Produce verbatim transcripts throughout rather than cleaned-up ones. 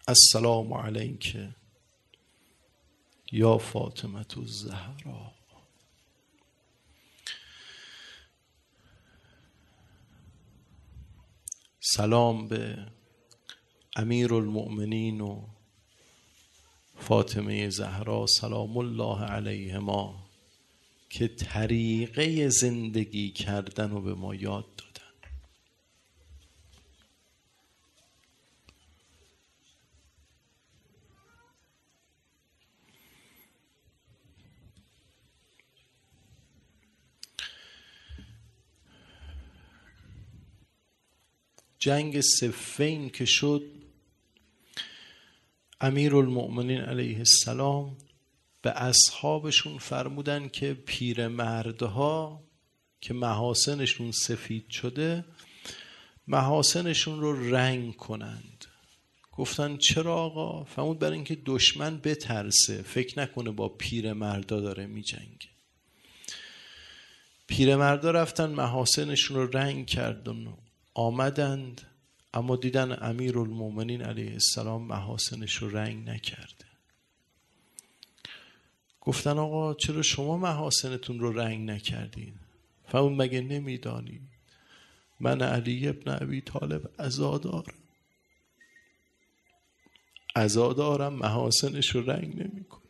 السلام علیک یا فاطمه الزهرا. سلام به امیر المؤمنین و فاطمه زهرا سلام الله علیهما که طریقه زندگی کردن رو به ما یاد دادن. جنگ صفین که شد، امیر المؤمنین علیه السلام به اصحابشون فرمودن که پیرمردها که محاسنشون سفید شده محاسنشون رو رنگ کنند. گفتن چرا آقا؟ فرمود برای اینکه دشمن بترسه، فکر نکنه با پیرمردا داره می جنگه. پیرمردا رفتن محاسنشون رو رنگ کردن، آمدند، اما دیدن امیر المؤمنین علیه السلام محاسنش رو رنگ نکرده. گفتن آقا چرا شما محاسنتون رو رنگ نکردین؟ فرمود مگه نمیدانی من علی ابن ابی طالب عزادارم، عزادارم محاسنش رو رنگ نمیکنه.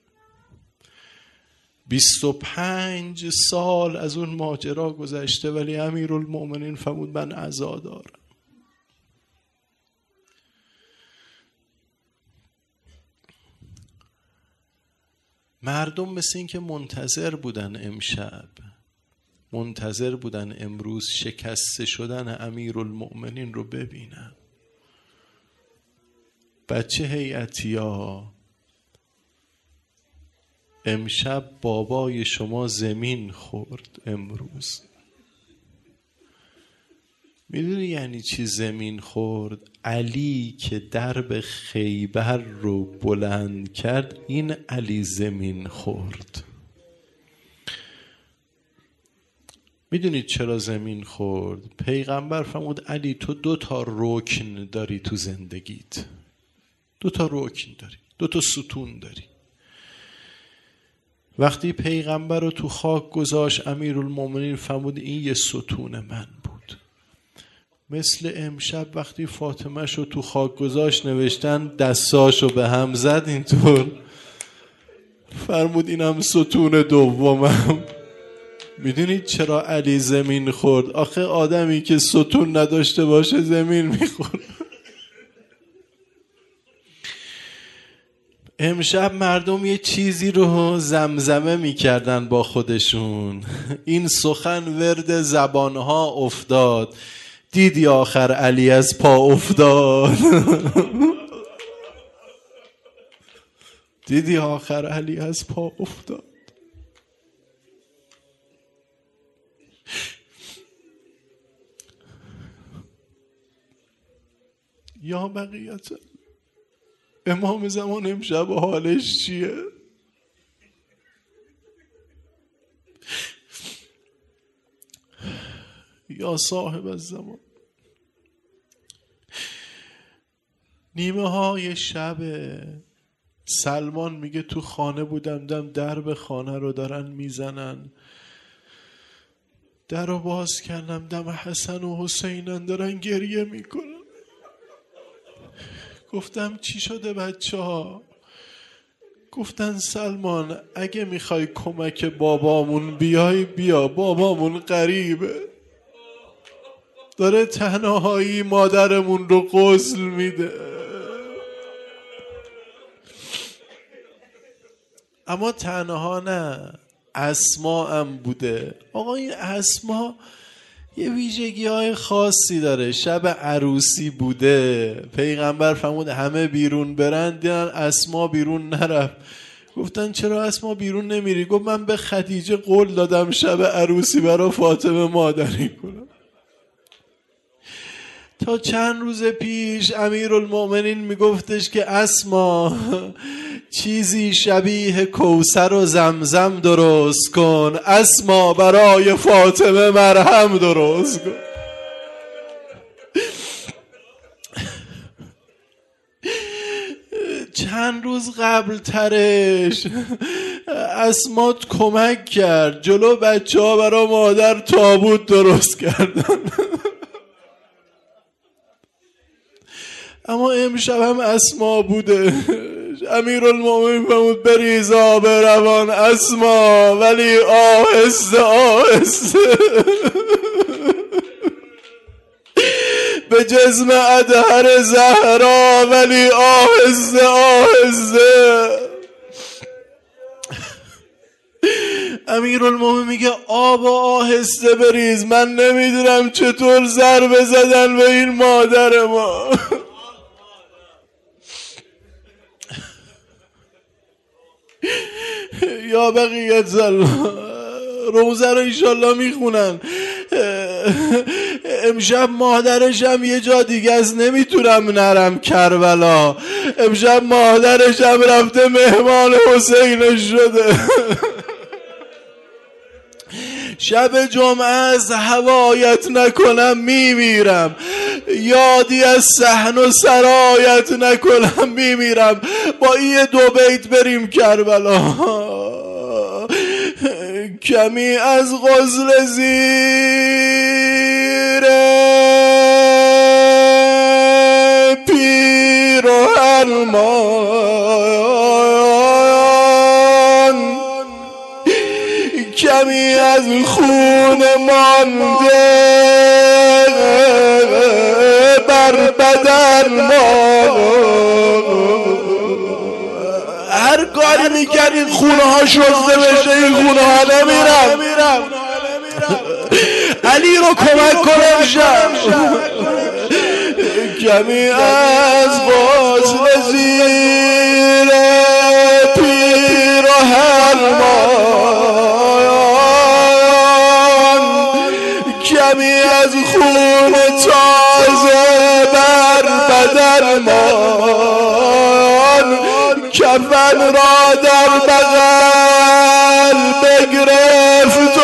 بیست و پنج سال از اون ماجرا گذشته ولی امیر المؤمنین فرمود من عزادارم. مردم مثل این که منتظر بودن، امشب منتظر بودن امروز شکسته شدن امیر المؤمنین رو ببینن. بچه هیئتی ها، امشب بابای شما زمین خورد. امروز میدونی یعنی چی زمین خورد؟ علی که درب خیبر رو بلند کرد، این علی زمین خورد. میدونید چرا زمین خورد؟ پیغمبر فرمود علی تو دو تا رکن داری تو زندگیت، دو تا رکن داری، دو تا ستون داری. وقتی پیغمبر رو تو خاک گذاشت امیرالمومنین فرمود این یه ستون من بود. مثل امشب وقتی فاطمه شو تو خاک گذاشت نوشتن دستاشو به هم زد اینطور، فرمود اینم ستون دومم. میدونید چرا علی زمین خورد؟ آخه آدمی که ستون نداشته باشه زمین میخورد. امشب مردم یه چیزی رو زمزمه میکردن با خودشون، این سخن ورد زبانها افتاد، دیدی آخر علی از پا افتاد. دیدی آخر علی از پا افتاد. یا بقیت امام زمان امشب حالش چیه؟ یا صاحب الزمان. نیمه های شب سلمان میگه تو خانه بودم، دم درب خانه رو دارن میزنن، در رو باز کردم، دم حسن و حسینن دارن گریه میکنن. گفتم چی شده بچه ها؟ گفتن سلمان اگه میخوای کمک بابامون بیای بیا، بابامون غریبه، داره تنهایی مادرمون رو غسل میده. اما تنها نه، اسما هم بوده. آقا این اسما یه ویژگی های خاصی داره. شب عروسی بوده، پیغمبر فرمود همه بیرون برن، دیدن اسما بیرون نرفت. گفتن چرا اسما بیرون نمیری؟ گفت من به خدیجه قول دادم شب عروسی برای فاطمه مادری کنم. تا چند روز پیش امیرالمؤمنین میگفتش که اسما چیزی شبیه کوثر و زمزم درست کن، اسما برای فاطمه مرهم درست کن. چند روز قبل ترش اسمات کمک کرد، جلو بچه ها برا مادر تابوت درست کردن. اما امشب هم اسما بوده. امیرالمومنین فرمود بریز آب روان اسما، ولی آهسته آهسته به جسم ادهر زهرا، ولی آهسته آهسته. امیرالمومنین میگه آب آهسته بریز، من نمیدونم چطور ضربه زدن به این مادر ما. یا بقیت سلام روزه رو ایشالله میخونن. امشب مادرشم یه جا دیگه از نمیتونم نرم کربلا. امشب مادرشم رفته مهمان حسین شده. شب جمعه از هوایت نکنم میمیرم، یادی از صحن و سرایت نکنم میمیرم. با این دو بیت بریم کربلا. کمی از غزل زیر پیراهنمان، کمی از خون مانده بر بدن ما. هر کاری میکردین خونه ها شسته بشه، این خونه ها نمیرم. علی رو کمک کنم شب. کمی از غزل زیر پیراهنمان، کمی از خون تازه بر بدن مان، کفن را در بغل بگرفت و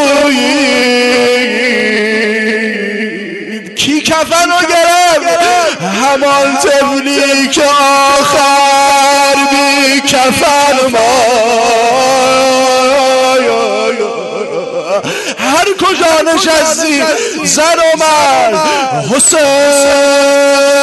پویید. کی کفن رو گرفت؟ همان طفلی که آخر بی کفن ما. هر کجا نشستی زن و مرد حسین